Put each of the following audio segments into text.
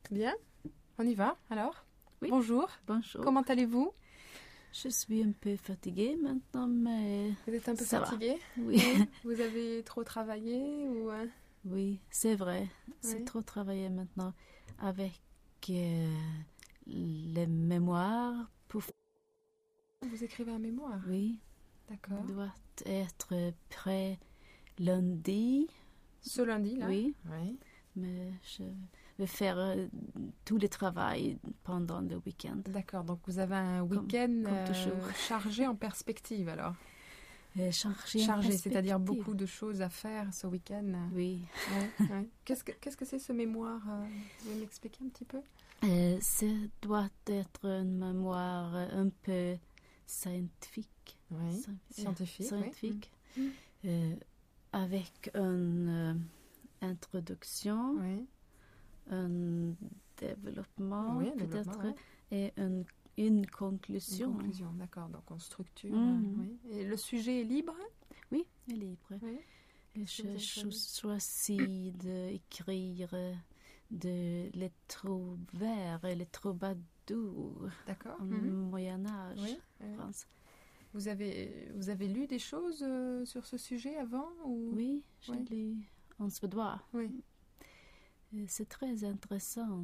Bien, on y va alors. Oui. Bonjour. Bonjour. Comment allez-vous? Je suis un peu fatiguée maintenant, mais Vous êtes un peu ça va. fatiguée? Oui. Vous avez trop travaillé ou Oui, c'est vrai. C'est Oui. trop travaillé maintenant avec les mémoires. Vous écrivez un mémoire? Oui, D'accord. doit être prêt lundi. Ce lundi là? Oui, Oui. mais je vais faire tout le travail pendant le week-end. D'accord, donc vous avez un week-end comme toujours. chargé en perspective alors. Chargé, C'est-à-dire beaucoup de choses à faire ce week-end. Oui. Ouais, ouais. Qu'est-ce que c'est ce mémoire? Vous pouvez m'expliquer un petit peu? Ça doit être une mémoire un peu scientifique. Oui. Scientifique. Scientifique. Oui. Avec une introduction, Oui. un développement, Oui, un peut-être, développement, et une conclusion. Une conclusion, d'accord. Donc on structure. Mm. Oui. Et le sujet est libre? Oui, est libre. Oui. Et Qu'est-ce que vous avez choisi d'écrire de les trous verts et les troubadours D'accord. au Moyen-Âge, Oui. France. Vous avez lu des choses sur ce sujet avant ou... Oui, j'ai Oui. lu en suédois. Oui. C'est très intéressant,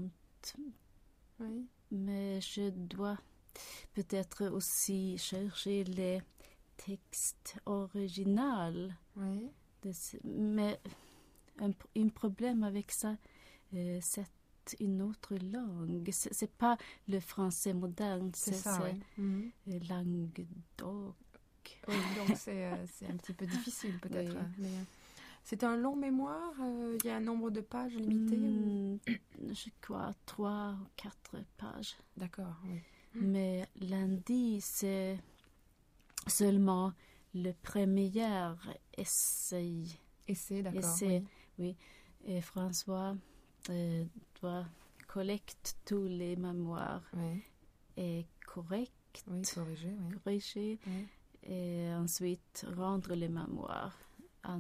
Oui. mais je dois peut-être aussi chercher les textes originaux. Oui. Mais un problème avec ça, c'est une autre langue. C'est pas le français moderne, C'est ça, oui. Languedoc. Oui, donc c'est un petit peu difficile peut-être. Oui. Mais, c'est un long mémoire. Il y a un nombre de pages limité ou... Je crois 3 ou 4 pages. D'accord, oui. Mais lundi, c'est seulement le premier essai. Essai, d'accord. Essai, oui. Et François doit collecter tous les mémoires Oui. et corriger, Oui, corriger, oui. corriger Oui. et ensuite rendre les mémoires à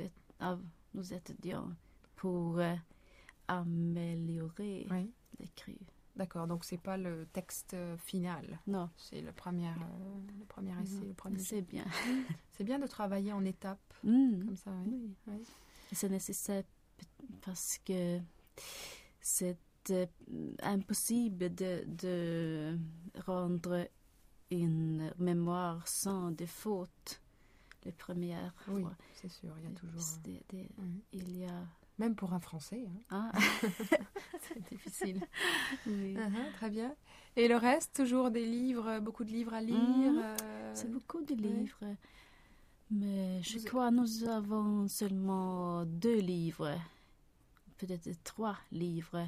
nos étudiants pour améliorer Oui. l'écrit. D'accord, donc c'est pas le texte final. Non. C'est le premier essai, le premier C'est bien. C'est bien de travailler en étapes, comme ça, oui. Oui. Oui. C'est nécessaire parce que c'est impossible de rendre une mémoire sans des fautes les premières Oui, fois. c'est sûr, il y a toujours... Il y a... Même pour un Français, Ah. c'est difficile. Oui. Très bien. Et le reste, toujours des livres, beaucoup de livres à lire C'est beaucoup de livres. Mais je crois que nous avons seulement 2 livres, peut-être 3 livres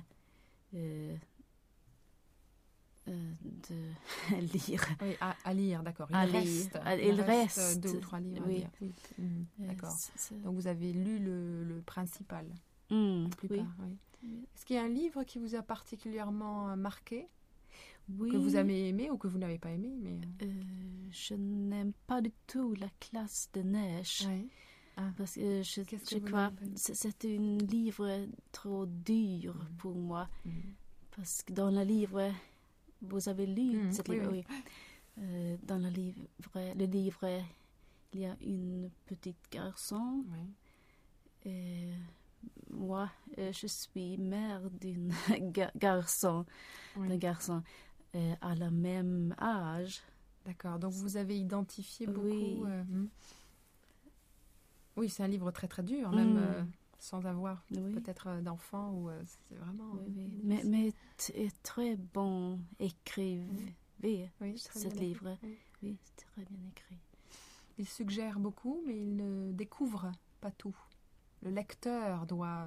de lire. Oui, à lire, d'accord. Il reste 2 ou 3 livres oui. à lire. Oui. D'accord. Donc vous avez lu le principal, la plupart. Oui. Est-ce qu'il y a un livre qui vous a particulièrement marqué, que vous avez aimé ou que vous n'avez pas aimé je n'aime pas du tout La classe de neige. Oui. Parce que je crois que c'est un livre trop dur pour moi. Parce que dans le livre, vous avez lu ce livre, oui. Dans le livre, il y a une petite garçon. Oui. Et moi, je suis mère d'un garçon, à la même âge. D'accord, donc vous avez identifié beaucoup... Oui. Oui, c'est un livre très très dur, même sans avoir peut-être d'enfant. C'est vraiment... Mais est très bon écrit, ce livre. Oui, c'est très bien écrit. Il suggère beaucoup, mais il ne découvre pas tout. Le lecteur doit...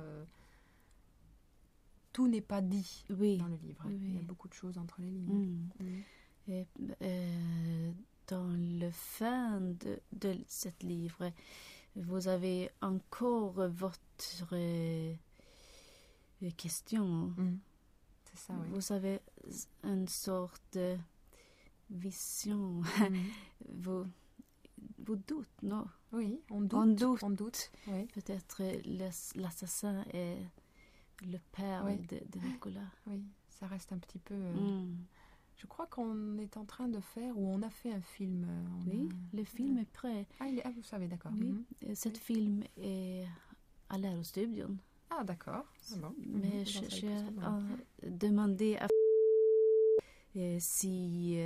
Tout n'est pas dit dans le livre. Il y a beaucoup de choses entre les lignes. Et, dans le fin de ce livre, vous avez encore votre question. C'est ça, oui. Vous avez une sorte de vision. Vous doutez, non? Oui, on doute. Oui. Peut-être l'assassin est le père de Nicolas. Oui, ça reste un petit peu... Je crois qu'on est en train de faire, ou on a fait un film. Oui, le film est prêt. Vous savez, d'accord. Oui, cet film est à Lärarstudion. Ah, d'accord. Ah bon. Mais j'ai demandé à si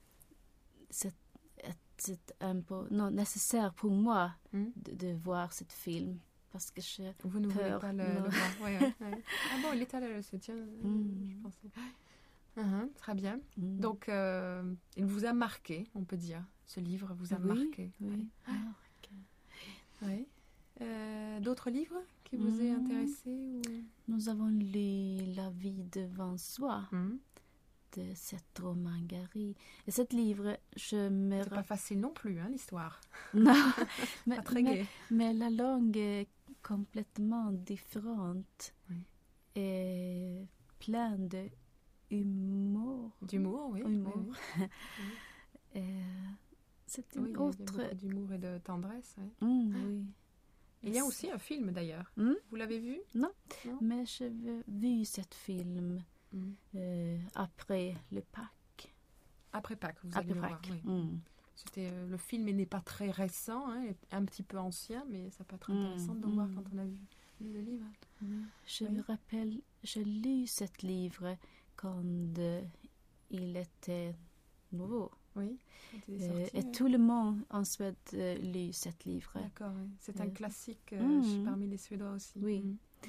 c'est un peu nécessaire pour moi de voir ce film. Parce que vous ne voulez pas le voir. Ouais. Ah bon, il est à Lärarstudion, je pensais. Très bien. Donc, il vous a marqué, on peut dire. Ce livre vous a marqué. Oui. Oui. D'autres livres qui vous aient intéressé ou... Nous avons lu La vie devant soi de Setro Mangari. Et ce livre, c'est pas facile non plus, l'histoire. Non, pas très gai. Mais la langue est complètement différente et pleine de humour. D'humour, oui. Humour. Oui. C'est une autre... Il y a beaucoup d'humour et de tendresse. Oui. Il y a aussi un film d'ailleurs. Vous l'avez vu? Non, mais j'ai vu ce film après le Pâques. Après Pâques, vous allez le voir. Oui. C'était, le film n'est pas très récent, il est un petit peu ancien, mais ça peut être intéressant de le voir quand on a vu le livre. Je me rappelle, j'ai lu ce livre quand il était nouveau. Oui. Et tout le monde en Suède lit ce livre. D'accord, oui. C'est un classique parmi les Suédois aussi. Oui.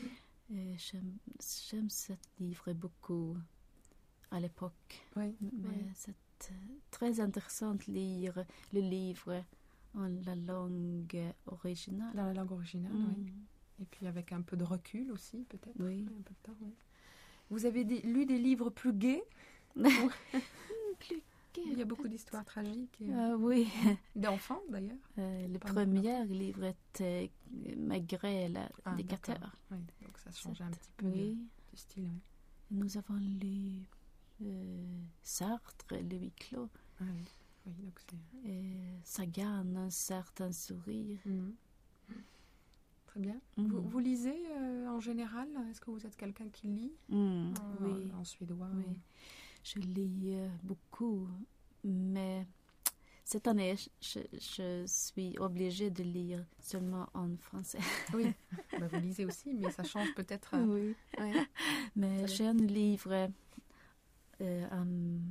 J'aime ce livre beaucoup à l'époque. Oui. Mais c'est très intéressant de lire le livre en la langue originale. Dans la langue originale, oui. Et puis avec un peu de recul aussi, peut-être. Oui. Un peu de temps, oui. Vous avez lu des livres plus gais? Plus Il y a beaucoup d'histoires tragiques. Oui. D'enfants, d'ailleurs. Le premier livre était Maigret, l'éducateur. Oui, donc ça changeait un petit peu du style. Oui. Nous avons lu Sartre, Le huis clos. Ah oui, donc c'est... Sagan, Un certain sourire. Très bien. Vous lisez en général? Est-ce que vous êtes quelqu'un qui lit oui. En suédois? Oui. Je lis beaucoup, mais cette année, je suis obligée de lire seulement en français. Oui, vous lisez aussi, mais ça change peut-être. Oui. Mais j'ai un livre à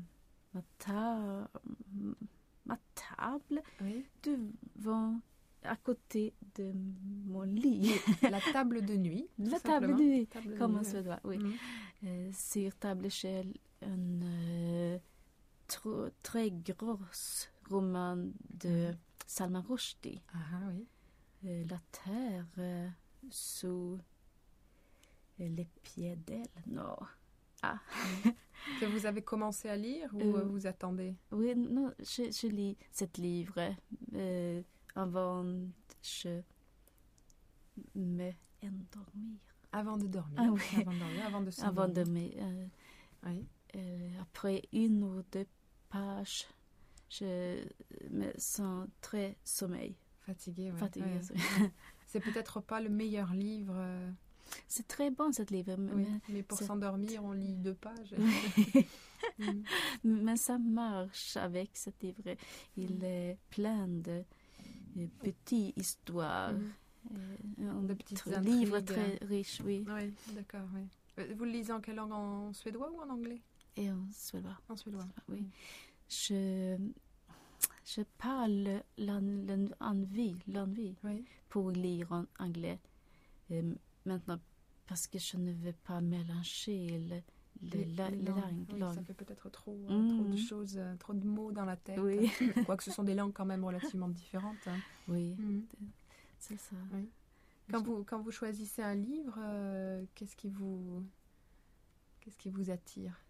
ma table devant, à côté de mon lit. La table de nuit. La table de nuit, comme en suédois, oui. Sur table j'ai un très gros roman de Salman Rushdie. Ah oui. La terre sous les pieds d'elle. Non. Que vous avez commencé à lire ou vous attendez? Oui, non, je lis ce livre avant de me endormir. Avant de dormir? Ah, oui. Avant de s'endormir. Avant de me... oui. Après une ou deux pages, je me sens très sommeil. Fatiguée, oui. Fatiguée, C'est peut-être pas le meilleur livre. C'est très bon, ce livre. Mais pour s'endormir, on lit 2 pages. Mais ça marche avec ce livre. Il est plein de petites histoires. De petites livre intrigues. Très riche, oui. Oui, d'accord, oui. Vous le lisez en quelle langue? En suédois ou en anglais? Et en suédois. En suédois, oui. Je parle l'envie pour lire en anglais maintenant parce que je ne veux pas mélanger les langues. Oui, ça fait peut-être trop de choses, trop de mots dans la tête. Oui. Quoique ce sont des langues quand même relativement différentes. Oui, c'est ça. Oui. Quand vous choisissez un livre, qu'est-ce qui vous attire?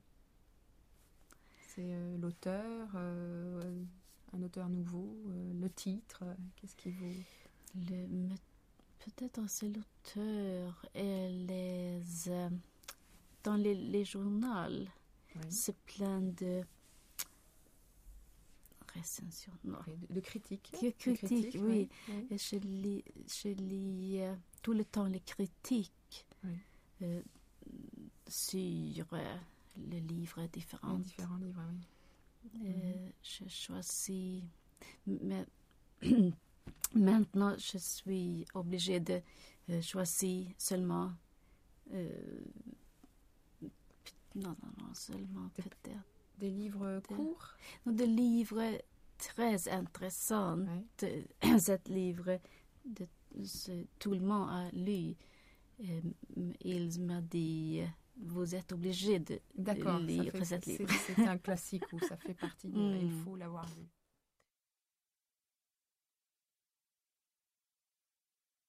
C'est l'auteur, un auteur nouveau, le titre, qu'est-ce qui vous... Peut-être c'est l'auteur et dans les journaux, c'est plein de recensions, de critiques. Critiques, oui. Et je lis tout le temps les critiques sur les livres différents. Différents livres, oui. J'ai choisi... Mais maintenant, je suis obligée de choisir seulement... non, seulement peut-être... Des livres courts? Non, des livres très intéressants. Oui. Ce livre, tout le monde a lu. Il m'a dit... Vous êtes obligé de lire ce livre. C'est un classique où ça fait partie il faut l'avoir lu.